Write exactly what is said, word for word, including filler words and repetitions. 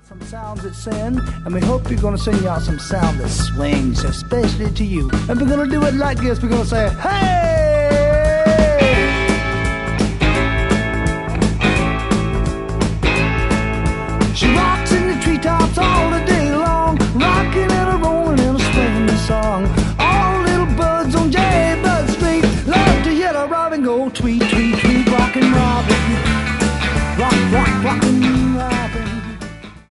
Some sounds that sing, and we hope you're gonna sing y'all some sound that swings, especially to you. And we're gonna do it like this. We're gonna say, hey! She rocks in the treetops all the day long, rocking and a rolling and a swinging the song. All little buds on J Bud Street love to hear a robin go tweet.